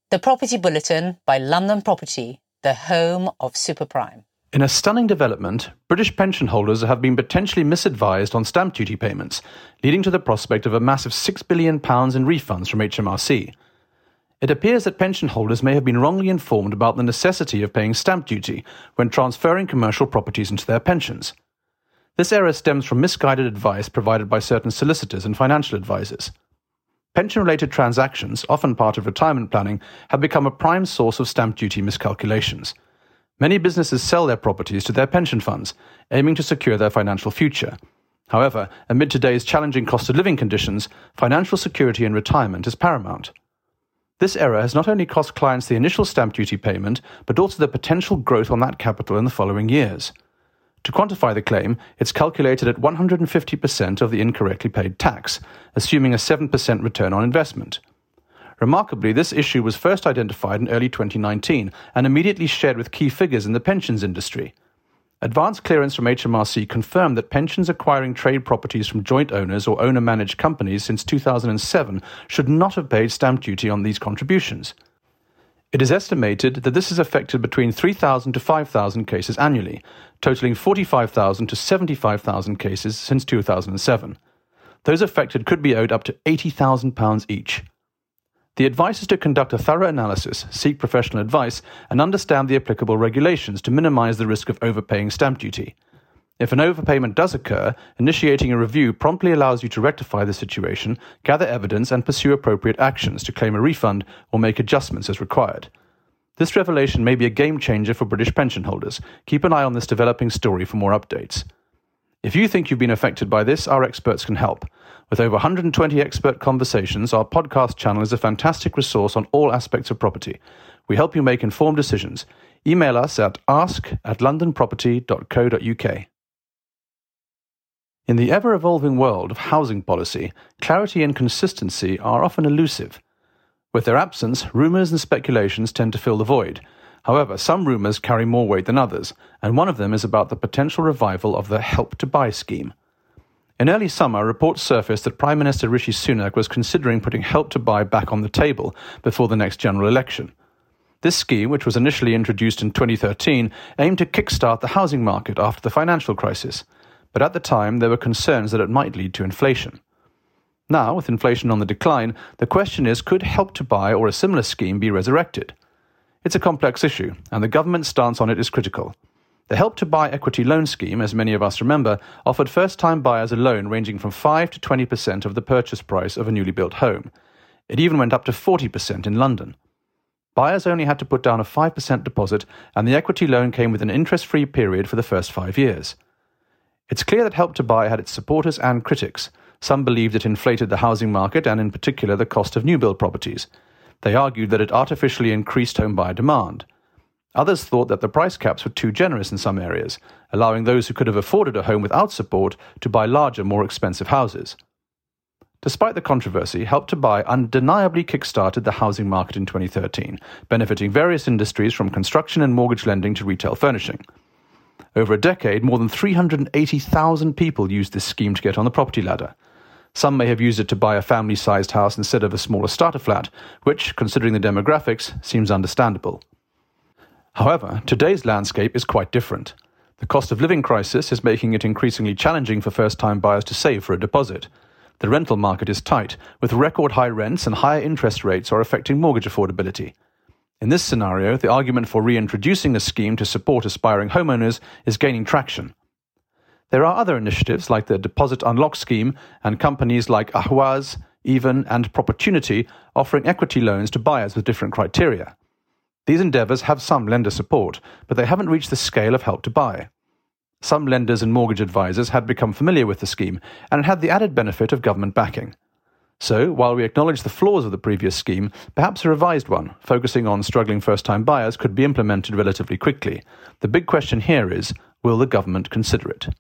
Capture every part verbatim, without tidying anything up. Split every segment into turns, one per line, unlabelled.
The Property Bulletin by London Property, the home of superprime.
In a stunning development, British pension holders have been potentially misadvised on stamp duty payments, leading to the prospect of a massive six billion pounds in refunds from H M R C. It appears that pension holders may have been wrongly informed about the necessity of paying stamp duty when transferring commercial properties into their pensions. This error stems from misguided advice provided by certain solicitors and financial advisors. Pension-related transactions, often part of retirement planning, have become a prime source of stamp duty miscalculations. Many businesses sell their properties to their pension funds, aiming to secure their financial future. However, amid today's challenging cost of living conditions, financial security in retirement is paramount. This error has not only cost clients the initial stamp duty payment, but also the potential growth on that capital in the following years. To quantify the claim, it's calculated at one hundred fifty percent of the incorrectly paid tax, assuming a seven percent return on investment. Remarkably, this issue was first identified in early twenty nineteen and immediately shared with key figures in the pensions industry. Advance clearance from H M R C confirmed that pensions acquiring trade properties from joint owners or owner-managed companies since two thousand seven should not have paid stamp duty on these contributions. It is estimated that this has affected between three thousand to five thousand cases annually, totaling forty-five thousand to seventy-five thousand cases since two thousand seven. Those affected could be owed up to eighty thousand pounds each. The advice is to conduct a thorough analysis, seek professional advice, and understand the applicable regulations to minimise the risk of overpaying stamp duty. If an overpayment does occur, initiating a review promptly allows you to rectify the situation, gather evidence, and pursue appropriate actions to claim a refund or make adjustments as required. This revelation may be a game changer for British pension holders. Keep an eye on this developing story for more updates. If you think you've been affected by this, our experts can help. With over one hundred twenty expert conversations, our podcast channel is a fantastic resource on all aspects of property. We help you make informed decisions. Email us at ask at londonproperty dot co dot uk. In the ever-evolving world of housing policy, clarity and consistency are often elusive. With their absence, rumours and speculations tend to fill the void. However, some rumours carry more weight than others, and one of them is about the potential revival of the Help to Buy scheme. In early summer, reports surfaced that Prime Minister Rishi Sunak was considering putting Help to Buy back on the table before the next general election. This scheme, which was initially introduced in twenty thirteen, aimed to kickstart the housing market after the financial crisis. But at the time, there were concerns that it might lead to inflation. Now, with inflation on the decline, the question is, could Help to Buy or a similar scheme be resurrected? It's a complex issue, and the government's stance on it is critical. The Help to Buy equity loan scheme, as many of us remember, offered first-time buyers a loan ranging from five to twenty percent of the purchase price of a newly built home. It even went up to forty percent in London. Buyers only had to put down a five percent deposit, and the equity loan came with an interest-free period for the first five years. It's clear that Help to Buy had its supporters and critics. Some believed it inflated the housing market and in particular the cost of new build properties. They argued that it artificially increased home buyer demand. Others thought that the price caps were too generous in some areas, allowing those who could have afforded a home without support to buy larger, more expensive houses. Despite the controversy, Help to Buy undeniably kick-started the housing market in twenty thirteen, benefiting various industries from construction and mortgage lending to retail furnishing. Over a decade, more than three hundred eighty thousand people used this scheme to get on the property ladder. Some may have used it to buy a family-sized house instead of a smaller starter flat, which, considering the demographics, seems understandable. However, today's landscape is quite different. The cost of living crisis is making it increasingly challenging for first-time buyers to save for a deposit. The rental market is tight, with record high rents and higher interest rates are affecting mortgage affordability. In this scenario, the argument for reintroducing a scheme to support aspiring homeowners is gaining traction. There are other initiatives like the Deposit Unlock scheme and companies like Ahwaz, Even and Propertunity offering equity loans to buyers with different criteria. These endeavours have some lender support, but they haven't reached the scale of Help to Buy. Some lenders and mortgage advisors had become familiar with the scheme and it had the added benefit of government backing. So, while we acknowledge the flaws of the previous scheme, perhaps a revised one, focusing on struggling first-time buyers, could be implemented relatively quickly. The big question here is, will the government consider it?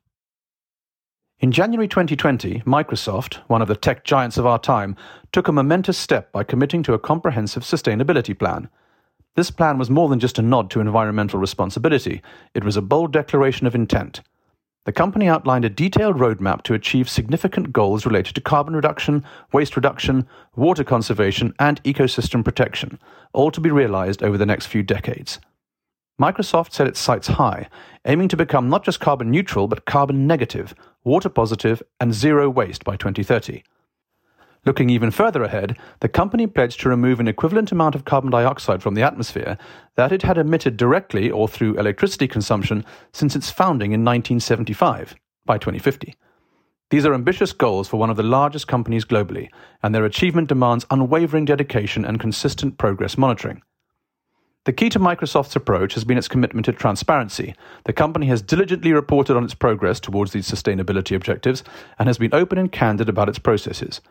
In January twenty twenty, Microsoft, one of the tech giants of our time, took a momentous step by committing to a comprehensive sustainability plan. This plan was more than just a nod to environmental responsibility. It was a bold declaration of intent. the company outlined a detailed roadmap to achieve significant goals related to carbon reduction, waste reduction, water conservation, and ecosystem protection, all to be realized over the next few decades. Microsoft set its sights high, aiming to become not just carbon neutral, but carbon negative, water positive, and zero waste by twenty thirty. Looking even further ahead, the company pledged to remove an equivalent amount of carbon dioxide from the atmosphere that it had emitted directly or through electricity consumption since its founding in nineteen seventy-five, by twenty fifty. These are ambitious goals for one of the largest companies globally, and their achievement demands unwavering dedication and consistent progress monitoring. The key to Microsoft's approach has been its commitment to transparency. The company has diligently reported on its progress towards these sustainability objectives and has been open and candid about its processes.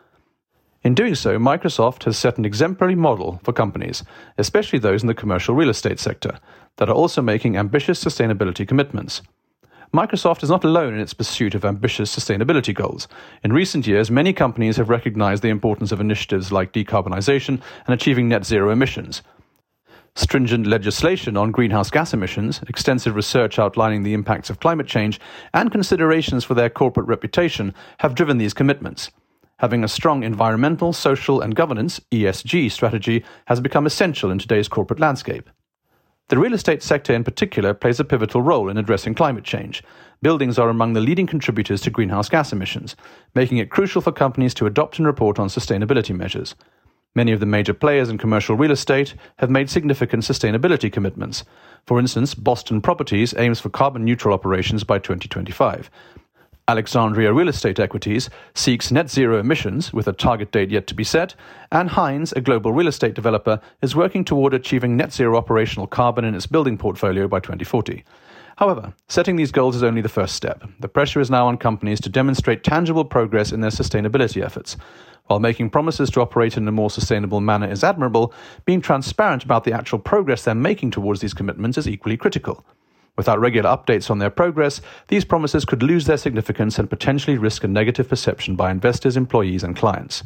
In doing so, Microsoft has set an exemplary model for companies, especially those in the commercial real estate sector, that are also making ambitious sustainability commitments. Microsoft is not alone in its pursuit of ambitious sustainability goals. In recent years, many companies have recognized the importance of initiatives like decarbonization and achieving net zero emissions. Stringent legislation on greenhouse gas emissions, extensive research outlining the impacts of climate change, and considerations for their corporate reputation have driven these commitments. Having a strong environmental, social, and governance (E S G) strategy has become essential in today's corporate landscape. The real estate sector in particular plays a pivotal role in addressing climate change. Buildings are among the leading contributors to greenhouse gas emissions, making it crucial for companies to adopt and report on sustainability measures. Many of the major players in commercial real estate have made significant sustainability commitments. For instance, Boston Properties aims for carbon-neutral operations by twenty twenty-five. Alexandria Real Estate Equities seeks net zero emissions with a target date yet to be set, and Hines, a global real estate developer, is working toward achieving net zero operational carbon in its building portfolio by twenty forty. However, setting these goals is only the first step. The pressure is now on companies to demonstrate tangible progress in their sustainability efforts. While making promises to operate in a more sustainable manner is admirable, being transparent about the actual progress they're making towards these commitments is equally critical. Without regular updates on their progress, these promises could lose their significance and potentially risk a negative perception by investors, employees, and clients.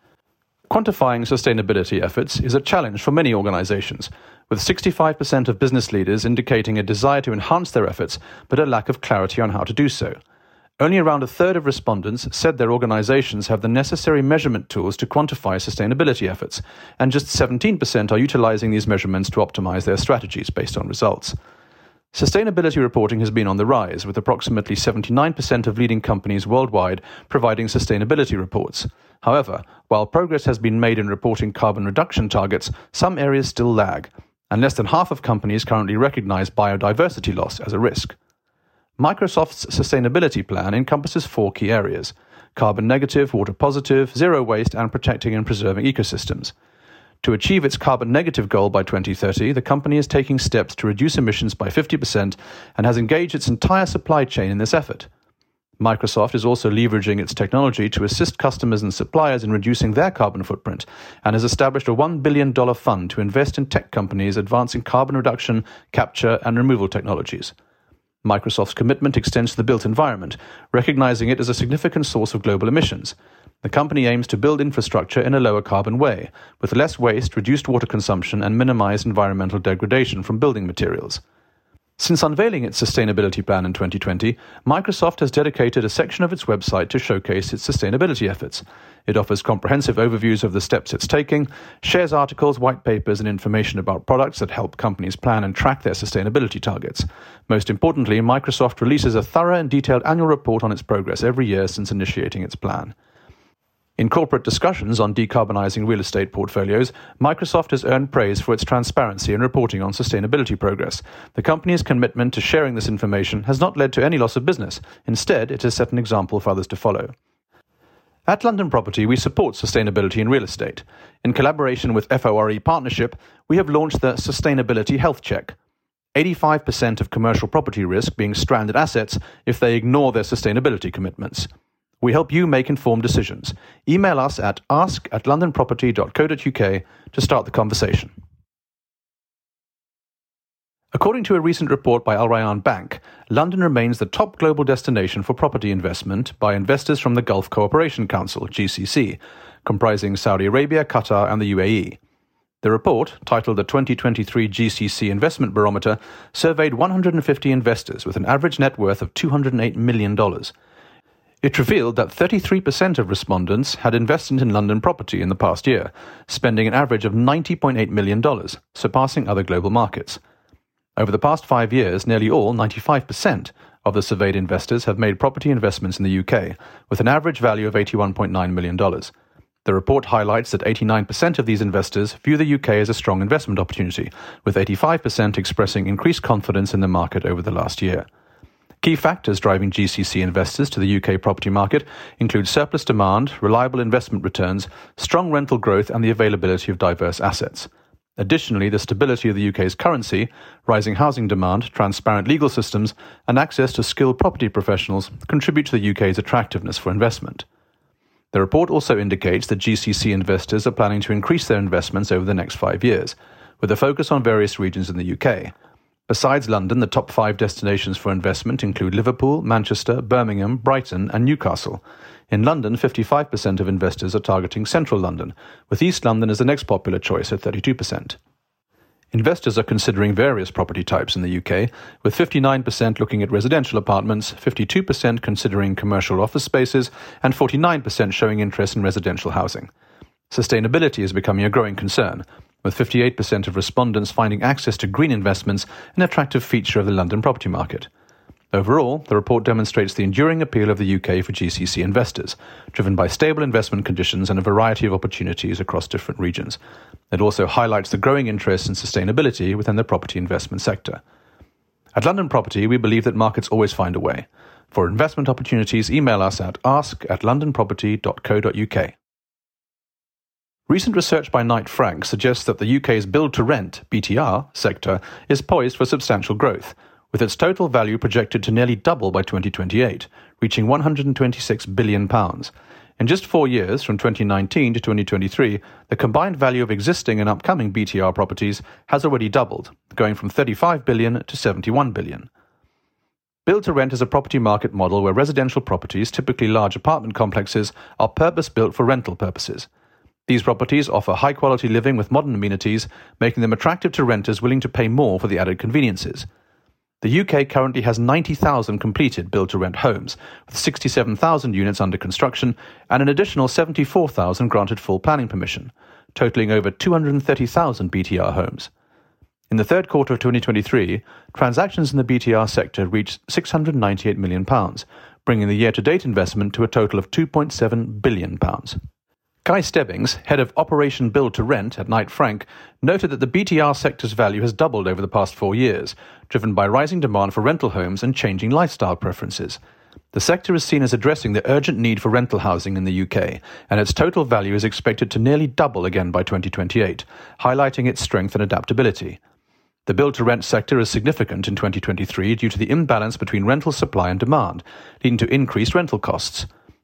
Quantifying sustainability efforts is a challenge for many organizations, with sixty-five percent of business leaders indicating a desire to enhance their efforts, but a lack of clarity on how to do so. Only around a third of respondents said their organizations have the necessary measurement tools to quantify sustainability efforts, and just seventeen percent are utilizing these measurements to optimize their strategies based on results. Sustainability reporting has been on the rise, with approximately seventy-nine percent of leading companies worldwide providing sustainability reports. However, while progress has been made in reporting carbon reduction targets, some areas still lag, and less than half of companies currently recognize biodiversity loss as a risk. Microsoft's sustainability plan encompasses four key areas: carbon negative, water positive, zero waste, and protecting and preserving ecosystems. To achieve its carbon negative goal by twenty thirty, the company is taking steps to reduce emissions by fifty percent and has engaged its entire supply chain in this effort. Microsoft is also leveraging its technology to assist customers and suppliers in reducing their carbon footprint and has established a one billion dollars fund to invest in tech companies advancing carbon reduction, capture, and removal technologies. Microsoft's commitment extends to the built environment, recognizing it as a significant source of global emissions. The company aims to build infrastructure in a lower carbon way, with less waste, reduced water consumption, and minimized environmental degradation from building materials. Since unveiling its sustainability plan in twenty twenty, Microsoft has dedicated a section of its website to showcase its sustainability efforts. It offers comprehensive overviews of the steps it's taking, shares articles, white papers, and information about products that help companies plan and track their sustainability targets. Most importantly, Microsoft releases a thorough and detailed annual report on its progress every year since initiating its plan. In corporate discussions on decarbonizing real estate portfolios, Microsoft has earned praise for its transparency in reporting on sustainability progress. The company's commitment to sharing this information has not led to any loss of business. Instead, it has set an example for others to follow. At London Property, we support sustainability in real estate. In collaboration with F O R E Partnership, we have launched the Sustainability Health Check. eighty-five percent of commercial property risk being stranded assets if they ignore their sustainability commitments. We help you make informed decisions. Email us at ask at londonproperty dot co dot uk to start the conversation. According to a recent report by Al Rayan Bank, London remains the top global destination for property investment by investors from the Gulf Cooperation Council, G C C, comprising Saudi Arabia, Qatar, and the U A E. The report, titled the twenty twenty-three G C C Investment Barometer, surveyed one hundred fifty investors with an average net worth of two hundred eight million dollars. It revealed that thirty-three percent of respondents had invested in London property in the past year, spending an average of ninety point eight million dollars, surpassing other global markets. Over the past five years, nearly all, ninety-five percent, of the surveyed investors have made property investments in the U K, with an average value of eighty-one point nine million dollars. The report highlights that eighty-nine percent of these investors view the U K as a strong investment opportunity, with eighty-five percent expressing increased confidence in the market over the last year. Key factors driving G C C investors to the U K property market include surplus demand, reliable investment returns, strong rental growth, and the availability of diverse assets. Additionally, the stability of the U K's currency, rising housing demand, transparent legal systems, and access to skilled property professionals contribute to the U K's attractiveness for investment. The report also indicates that G C C investors are planning to increase their investments over the next five years, with a focus on various regions in the U K. Besides London, the top five destinations for investment include Liverpool, Manchester, Birmingham, Brighton, and Newcastle. In London, fifty-five percent of investors are targeting central London, with East London as the next popular choice at thirty-two percent. Investors are considering various property types in the U K, with fifty-nine percent looking at residential apartments, fifty-two percent considering commercial office spaces, and forty-nine percent showing interest in residential housing. Sustainability is becoming a growing concern, with fifty-eight percent of respondents finding access to green investments an attractive feature of the London property market. Overall, the report demonstrates the enduring appeal of the U K for G C C investors, driven by stable investment conditions and a variety of opportunities across different regions. It also highlights the growing interest in sustainability within the property investment sector. At London Property, we believe that markets always find a way. For investment opportunities, email us at ask at londonproperty dot co dot uk. Recent research by Knight Frank suggests that the U K's build-to-rent, B T R, sector is poised for substantial growth, with its total value projected to nearly double by twenty twenty-eight, reaching one hundred twenty-six billion pounds. In just four years, from twenty nineteen to twenty twenty-three, the combined value of existing and upcoming B T R properties has already doubled, going from thirty-five billion pounds to seventy-one billion pounds. Build-to-rent is a property market model where residential properties, typically large apartment complexes, are purpose-built for rental purposes. These properties offer high-quality living with modern amenities, making them attractive to renters willing to pay more for the added conveniences. The U K currently has ninety thousand completed build-to-rent homes, with sixty-seven thousand units under construction and an additional seventy-four thousand granted full planning permission, totaling over two hundred thirty thousand B T R homes. In the third quarter of twenty twenty-three, transactions in the B T R sector reached six hundred ninety-eight million pounds, bringing the year-to-date investment to a total of two point seven billion pounds. Guy Stebbings, head of Operation Build to Rent at Knight Frank, noted that the B T R sector's value has doubled over the past four years, driven by rising demand for rental homes and changing lifestyle preferences. The sector is seen as addressing the urgent need for rental housing in the U K, and its total value is expected to nearly double again by twenty twenty-eight, highlighting its strength and adaptability. The build-to-rent sector is significant in twenty twenty-three due to the imbalance between rental supply and demand, leading to increased rental costs.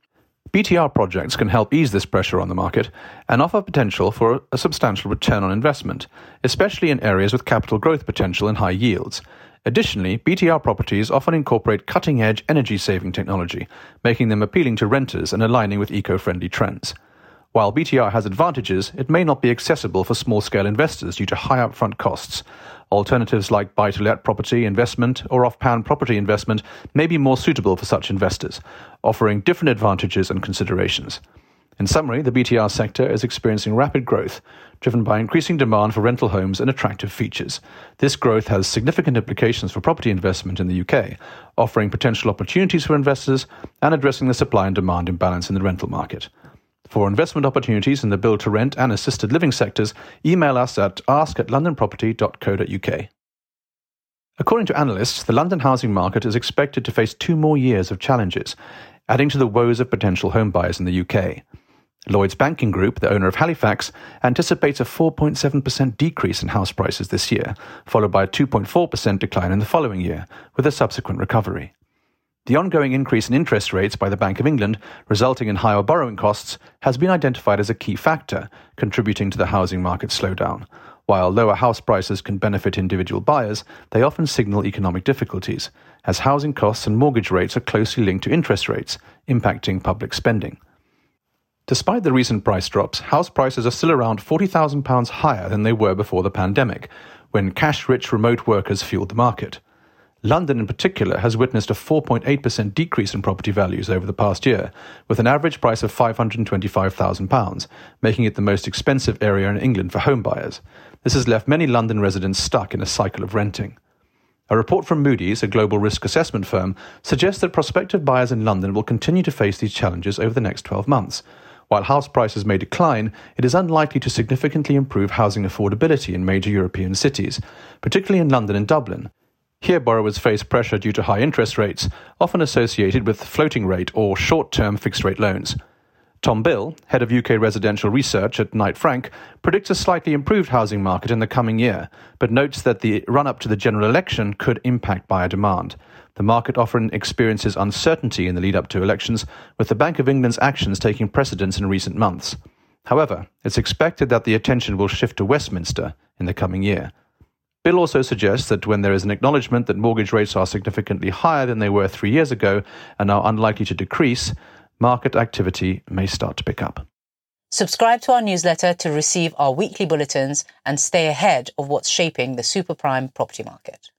B T R projects can help ease this pressure on the market and offer potential for a substantial return on investment, especially in areas with capital growth potential and high yields. Additionally, B T R properties often incorporate cutting-edge energy-saving technology, making them appealing to renters and aligning with eco-friendly trends. While B T R has advantages, it may not be accessible for small-scale investors due to high upfront costs. Alternatives like buy-to-let property investment or off-plan property investment may be more suitable for such investors, offering different advantages and considerations. In summary, the B T R sector is experiencing rapid growth, driven by increasing demand for rental homes and attractive features. This growth has significant implications for property investment in the U K, offering potential opportunities for investors and addressing the supply and demand imbalance in the rental market. For investment opportunities in the build-to-rent and assisted living sectors, email us at ask at londonproperty dot co dot uk. According to analysts, the London housing market is expected to face two more years of challenges, adding to the woes of potential home buyers in the U K. Lloyds Banking Group, the owner of Halifax, anticipates a four point seven percent decrease in house prices this year, followed by a two point four percent decline in the following year, with a subsequent recovery. The ongoing increase in interest rates by the Bank of England, resulting in higher borrowing costs, has been identified as a key factor contributing to the housing market slowdown. While lower house prices can benefit individual buyers, they often signal economic difficulties, as housing costs and mortgage rates are closely linked to interest rates, impacting public spending. Despite the recent price drops, house prices are still around forty thousand pounds higher than they were before the pandemic, when cash-rich remote workers fueled the market. London in particular has witnessed a four point eight percent decrease in property values over the past year, with an average price of five hundred twenty-five thousand pounds, making it the most expensive area in England for home buyers. This has left many London residents stuck in a cycle of renting. A report from Moody's, a global risk assessment firm, suggests that prospective buyers in London will continue to face these challenges over the next twelve months. While house prices may decline, it is unlikely to significantly improve housing affordability in major European cities, particularly in London and Dublin. Here, borrowers face pressure due to high interest rates, often associated with floating rate or short-term fixed-rate loans. Tom Bill, head of U K residential research at Knight Frank, predicts a slightly improved housing market in the coming year, but notes that the run-up to the general election could impact buyer demand. The market often experiences uncertainty in the lead-up to elections, with the Bank of England's actions taking precedence in recent months. However, it's expected that the attention will shift to Westminster in the coming year. Bill also suggests that when there is an acknowledgement that mortgage rates are significantly higher than they were three years ago and are unlikely to decrease, market activity may start to pick up.
Subscribe to our newsletter to receive our weekly bulletins and stay ahead of what's shaping the super prime property market.